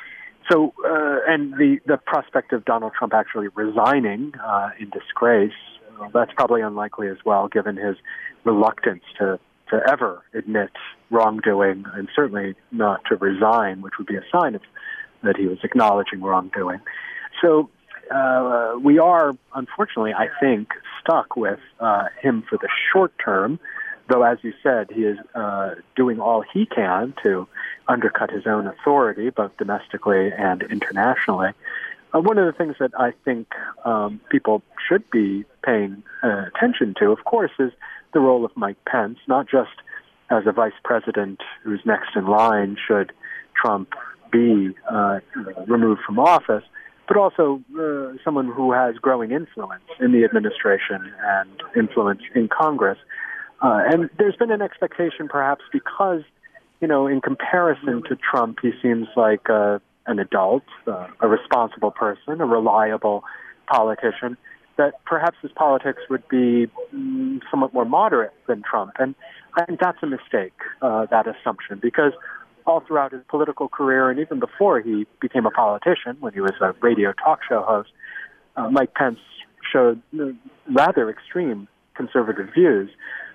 So, uh, and the, the prospect of Donald Trump actually resigning uh, in disgrace, uh, that's probably unlikely as well, given his reluctance to, to ever admit wrongdoing, and certainly not to resign, which would be a sign of, that he was acknowledging wrongdoing. So uh, we are, unfortunately, I think, stuck with uh, him for the short term, though, as you said, he is uh, doing all he can to undercut his own authority, both domestically and internationally. Uh, one of the things that I think um, people should be paying uh, attention to, of course, is the role of Mike Pence, not just as a vice president who's next in line should Trump be uh, removed from office, but also uh, someone who has growing influence in the administration and influence in Congress. Uh, and there's been an expectation, perhaps because, you know, in comparison to Trump, he seems like uh, an adult, uh, a responsible person, a reliable politician, that perhaps his politics would be mm, somewhat more moderate than Trump. And I think that's a mistake, uh, that assumption, because all throughout his political career, and even before he became a politician, when he was a radio talk show host, uh, Mike Pence showed uh, rather extreme conservative views.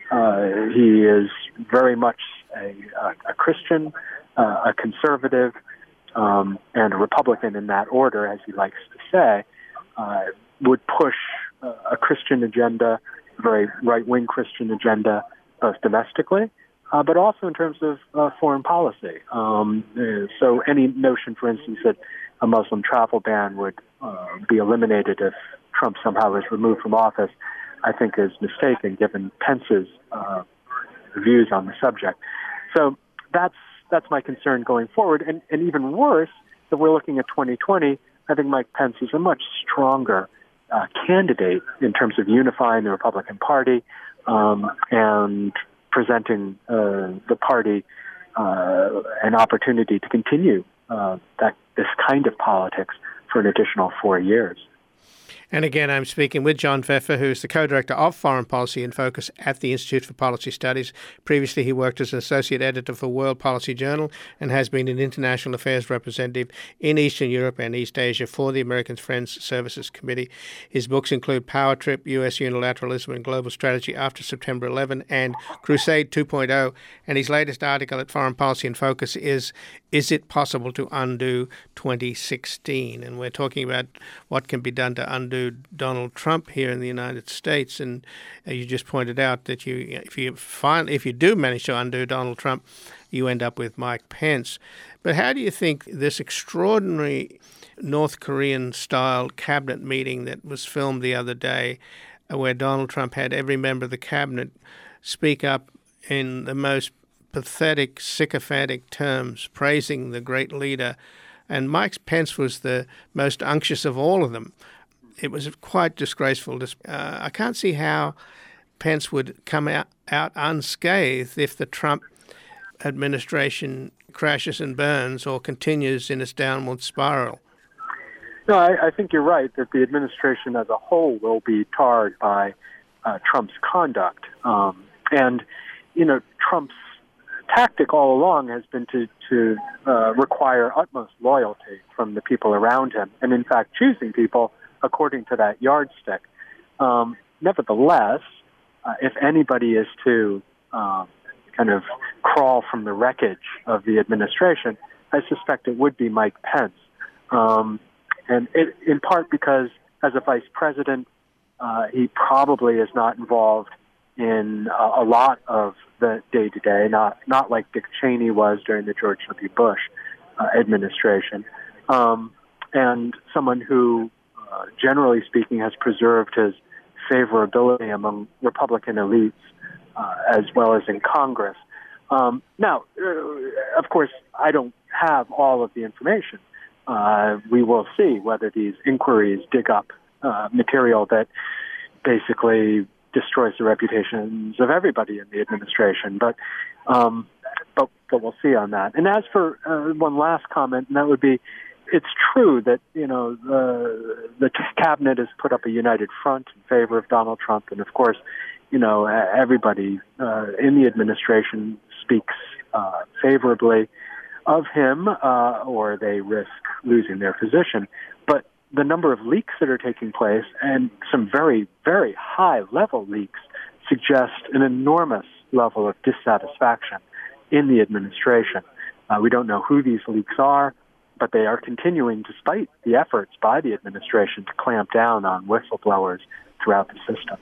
Uh, he is very much a, a, a Christian, uh, a conservative, um, and a Republican in that order, as he likes to say, uh, would push uh, a Christian agenda, a very right-wing Christian agenda, both domestically, uh, but also in terms of uh, foreign policy. Um, uh, so any notion, for instance, that a Muslim travel ban would uh, be eliminated if Trump somehow is removed from office, I think is mistaken, given Pence's uh, views on the subject. So that's that's my concern going forward. And, and even worse, if we're looking at twenty twenty, I think Mike Pence is a much stronger uh, candidate in terms of unifying the Republican Party um, and presenting uh, the party uh, an opportunity to continue uh, that this kind of politics for an additional four years. And again, I'm speaking with John Pfeffer, who is the co-director of Foreign Policy in Focus at the Institute for Policy Studies. Previously, he worked as an associate editor for World Policy Journal and has been an international affairs representative in Eastern Europe and East Asia for the American Friends Services Committee. His books include Power Trip, U S Unilateralism and Global Strategy After September eleventh, and Crusade two point oh. And his latest article at Foreign Policy in Focus is is it possible to undo twenty sixteen? And we're talking about what can be done to undo Donald Trump here in the United States. And uh, you just pointed out that you, if you find, if you do manage to undo Donald Trump, you end up with Mike Pence. But how do you think this extraordinary North Korean-style cabinet meeting that was filmed the other day, uh, where Donald Trump had every member of the cabinet speak up in the most pathetic, sycophantic terms, praising the great leader, and Mike Pence was the most unctuous of all of them. It was quite disgraceful. Uh, I can't see how Pence would come out, out unscathed if the Trump administration crashes and burns or continues in its downward spiral. No, I, I think you're right that the administration as a whole will be tarred by uh, Trump's conduct. Um, and, you know, Trump's tactic all along has been to, to uh, require utmost loyalty from the people around him, and in fact choosing people according to that yardstick. Um, nevertheless, uh, if anybody is to um, kind of crawl from the wreckage of the administration, I suspect it would be Mike Pence. Um, and it, in part because as a vice president, uh, he probably is not involved in uh, a lot of the day-to-day, not not like Dick Cheney was during the George W. Bush uh, administration, um, and someone who, uh, generally speaking, has preserved his favorability among Republican elites uh, as well as in Congress. Um, now, uh, of course, I don't have all of the information. Uh, we will see whether these inquiries dig up uh, material that basically destroys the reputations of everybody in the administration. But um, but, but we'll see on that. And as for uh, one last comment, and that would be, it's true that, you know, the, the cabinet has put up a united front in favor of Donald Trump. And, of course, you know, everybody uh, in the administration speaks uh, favorably of him, uh, or they risk losing their position. But the number of leaks that are taking place, and some very, very high-level leaks, suggest an enormous level of dissatisfaction in the administration. Uh, we don't know who these leaks are, but they are continuing despite the efforts by the administration to clamp down on whistleblowers throughout the system.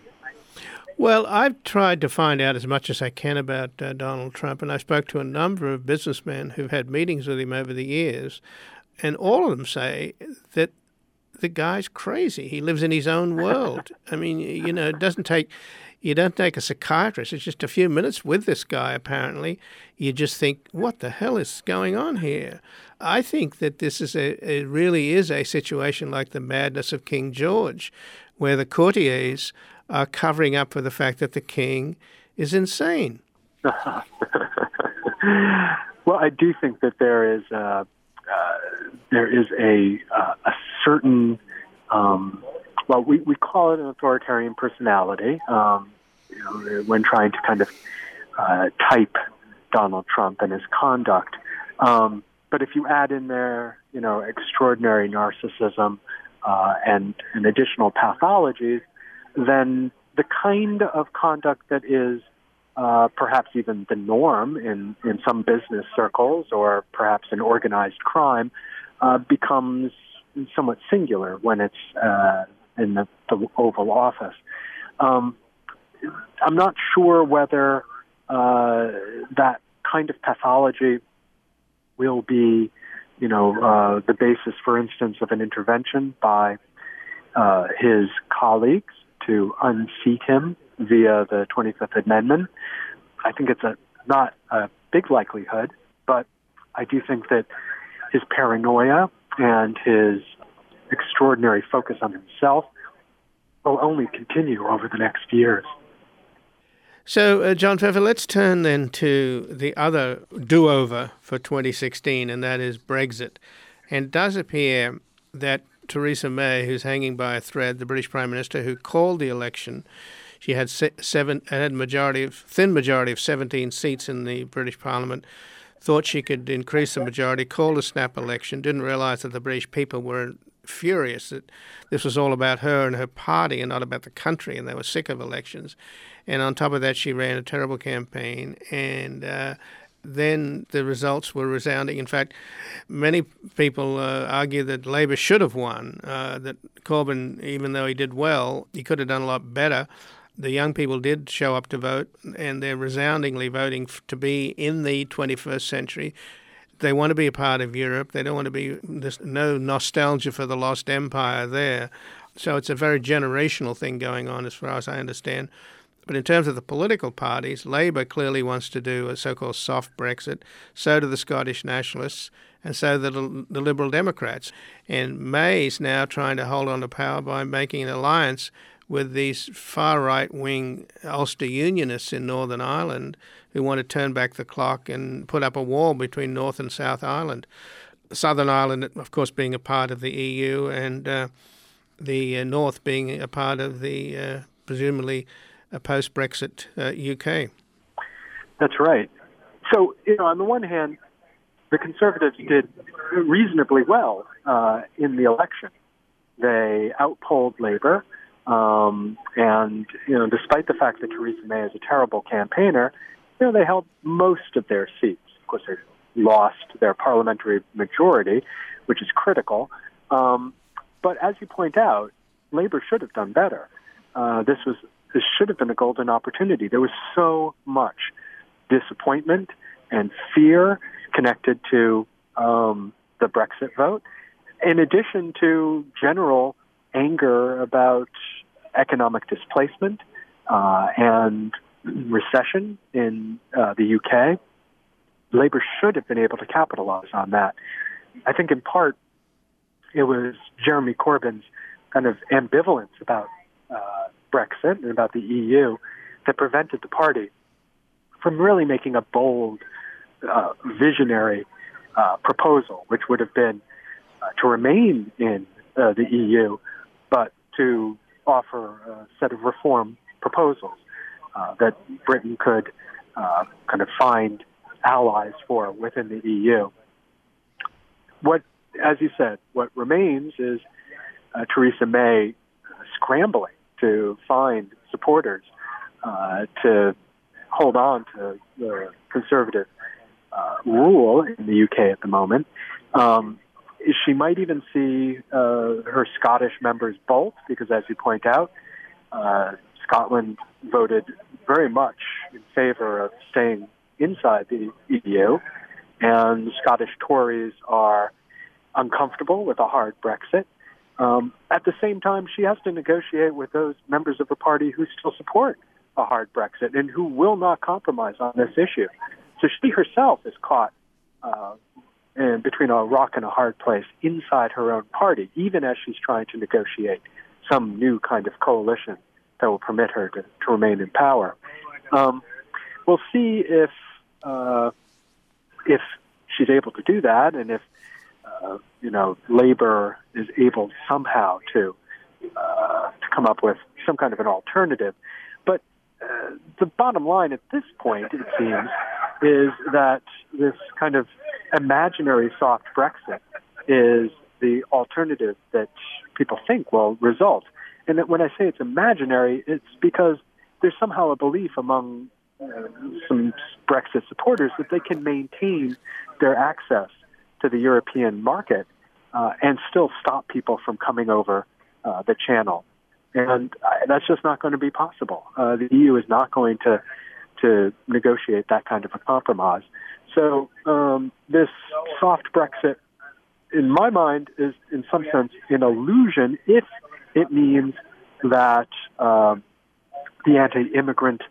Well, I've tried to find out as much as I can about uh, Donald Trump, and I spoke to a number of businessmen who've had meetings with him over the years, and all of them say that the guy's crazy. He lives in his own world. I mean, you know, it doesn't take, you don't take a psychiatrist. It's just a few minutes with this guy, apparently. You just think, what the hell is going on here? I think that this is a, it really is a situation like the madness of King George, where the courtiers are covering up for the fact that the king is insane. Well, I do think that there is uh, uh, there is a uh, a certain um, well, we, we call it an authoritarian personality. Um, you know, when trying to kind of uh, type Donald Trump and his conduct, um, but if you add in there, you know, extraordinary narcissism uh, and and additional pathologies, then the kind of conduct that is uh, perhaps even the norm in, in some business circles or perhaps in organized crime uh, becomes somewhat singular when it's uh, in the, the Oval Office. Um, I'm not sure whether uh, that kind of pathology will be, you know, uh, the basis, for instance, of an intervention by uh, his colleagues to unseat him via the twenty-fifth Amendment. I think it's a not a big likelihood, but I do think that his paranoia and his extraordinary focus on himself will only continue over the next years. So, uh, John Pfeffer, let's turn then to the other do-over for twenty sixteen, and that is Brexit. And it does appear that Theresa May, who's hanging by a thread, the British Prime Minister who called the election, she had seven, had a majority of, thin majority of seventeen seats in the British Parliament, thought she could increase the majority, called a snap election, didn't realise that the British people were furious that this was all about her and her party and not about the country, and they were sick of elections. And on top of that, she ran a terrible campaign, and uh, then the results were resounding. In fact, many people uh, argue that Labor should have won, uh, that Corbyn, even though he did well, he could have done a lot better. The young people did show up to vote, and they're resoundingly voting f- to be in the twenty-first century. They want to be a part of Europe. They don't want to be, there's no nostalgia for the lost empire there. So it's a very generational thing going on as far as I understand. But in terms of the political parties, Labour clearly wants to do a so-called soft Brexit. So do the Scottish Nationalists, and so do the Liberal Democrats. And May's now trying to hold on to power by making an alliance with these far right-wing Ulster Unionists in Northern Ireland who want to turn back the clock and put up a wall between North and South Ireland. Southern Ireland, of course, being a part of the E U, and uh, the uh, North being a part of the, uh, presumably, a post-Brexit uh, U K. That's right. So, you know, on the one hand, the Conservatives did reasonably well uh, in the election. They outpolled Labour, um, and, you know, despite the fact that Theresa May is a terrible campaigner, you know, they held most of their seats. Of course, they lost their parliamentary majority, which is critical. Um, but as you point out, Labour should have done better. Uh, this was this should have been a golden opportunity. There was so much disappointment and fear connected to um, the Brexit vote, in addition to general anger about economic displacement uh, and recession in uh, the U K. Labour should have been able to capitalize on that. I think in part it was Jeremy Corbyn's kind of ambivalence about uh, Brexit and about the E U that prevented the party from really making a bold, uh, visionary uh, proposal, which would have been uh, to remain in uh, the E U, but to offer a set of reform proposals uh, that Britain could uh, kind of find allies for within the E U. What, as you said, what remains is uh, Theresa May scrambling to find supporters uh, to hold on to the Conservative uh, rule in the U K at the moment. Um, she might even see uh, her Scottish members bolt, because as you point out, uh, Scotland voted very much in favor of staying inside the E U, and the Scottish Tories are uncomfortable with a hard Brexit. Um, at the same time, she has to negotiate with those members of the party who still support a hard Brexit and who will not compromise on this issue. So she herself is caught uh, in between a rock and a hard place inside her own party, even as she's trying to negotiate some new kind of coalition that will permit her to, to remain in power. Um, we'll see if uh, if she's able to do that, and if uh, you know Labour is able somehow to uh, to come up with some kind of an alternative. But uh, the bottom line at this point, it seems, is that this kind of imaginary soft Brexit is the alternative that people think will result. And that when I say it's imaginary, it's because there's somehow a belief among uh, some Brexit supporters that they can maintain their access to the European market uh, and still stop people from coming over uh, the channel. And uh, that's just not going to be possible. Uh, the E U is not going to to negotiate that kind of a compromise. So um, this soft Brexit, in my mind, is in some sense an illusion if it means that um, the anti-immigrant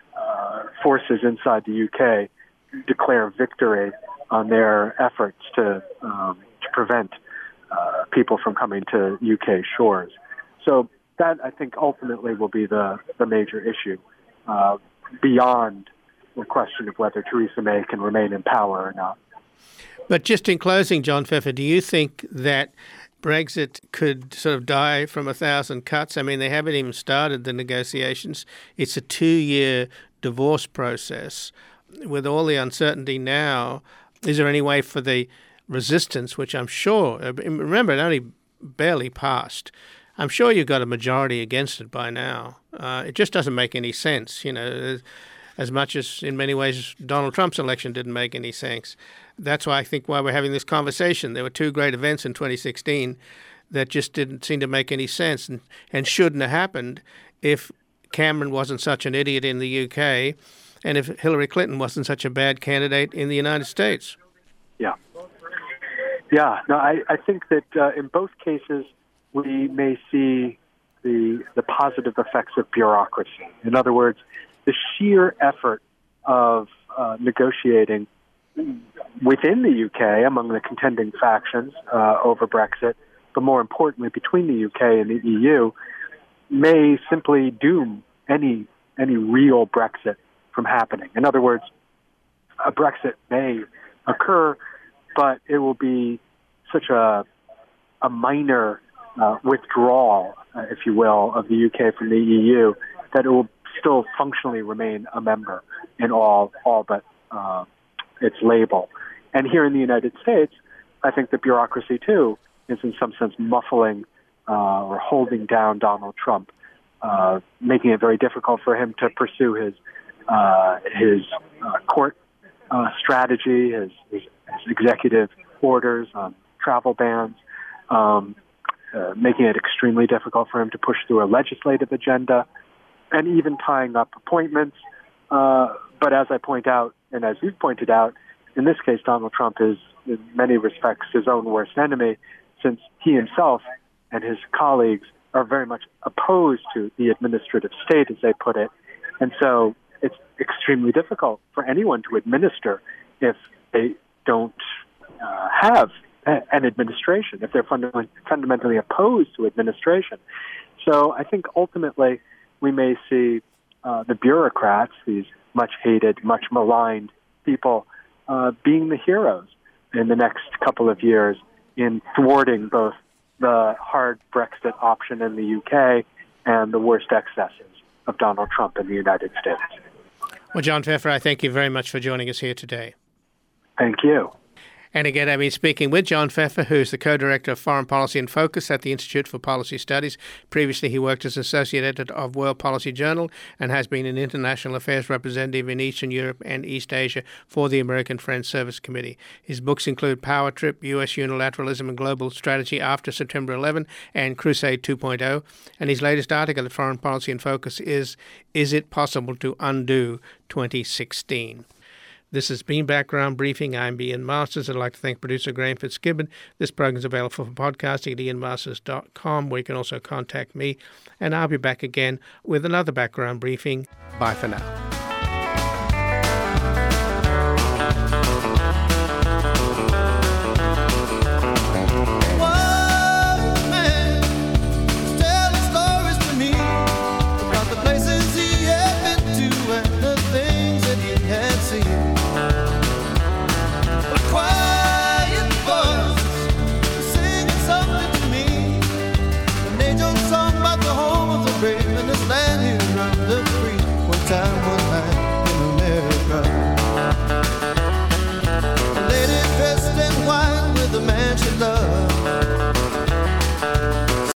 uh, forces inside the U K declare victory on their efforts to um, to prevent uh, people from coming to U K shores. So that, I think, ultimately will be the, the major issue, uh, beyond the question of whether Theresa May can remain in power or not. But just in closing, John Pfeffer, do you think that Brexit could sort of die from a thousand cuts? I mean, they haven't even started the negotiations. It's a two-year divorce process. With all the uncertainty now, is there any way for the resistance, which I'm sure, remember, it only barely passed, I'm sure you've got a majority against it by now. Uh, it just doesn't make any sense. You know, as much as in many ways Donald Trump's election didn't make any sense. That's why I think why we're having this conversation. There were two great events in twenty sixteen that just didn't seem to make any sense and, and shouldn't have happened if Cameron wasn't such an idiot in the U K and if Hillary Clinton wasn't such a bad candidate in the United States. Yeah. Yeah. No, I, I think that uh, in both cases we may see the the positive effects of bureaucracy. In other words, the sheer effort of uh, negotiating within the U K among the contending factions uh, over Brexit, but more importantly between the U K and the E U, may simply doom any any real Brexit from happening. In other words, a Brexit may occur, but it will be such a a minor uh, withdrawal, uh, if you will, of the U K from the E U that it will still functionally remain a member in all all but uh, its label. And here in the United States, I think the bureaucracy too is in some sense muffling uh, or holding down Donald Trump, uh, making it very difficult for him to pursue his uh, his uh, court uh, strategy, his, his, his executive orders on travel bans, um, uh, making it extremely difficult for him to push through a legislative agenda, and even tying up appointments. Uh, but as I point out, and as you've pointed out, in this case, Donald Trump is, in many respects, his own worst enemy, since he himself and his colleagues are very much opposed to the administrative state, as they put it. And so it's extremely difficult for anyone to administer if they don't uh, have a, an administration, if they're funda- fundamentally opposed to administration. So I think ultimately we may see uh, the bureaucrats, these much hated, much maligned people, uh, being the heroes in the next couple of years in thwarting both the hard Brexit option in the U K and the worst excesses of Donald Trump in the United States. Well, John Pfeffer, I thank you very much for joining us here today. Thank you. And again, I've been speaking with John Pfeffer, who's the co-director of Foreign Policy and Focus at the Institute for Policy Studies. Previously, he worked as associate editor of World Policy Journal and has been an international affairs representative in Eastern Europe and East Asia for the American Friends Service Committee. His books include Power Trip, U S Unilateralism and Global Strategy After September eleventh, and Crusade two point oh. And his latest article at Foreign Policy and Focus is, Is It Possible to Undo twenty sixteen? This has been Background Briefing. I'm Ian Masters. I'd like to thank producer Graham Fitzgibbon. This program is available for podcasting at ian masters dot com, where you can also contact me. And I'll be back again with another Background Briefing. Bye for now.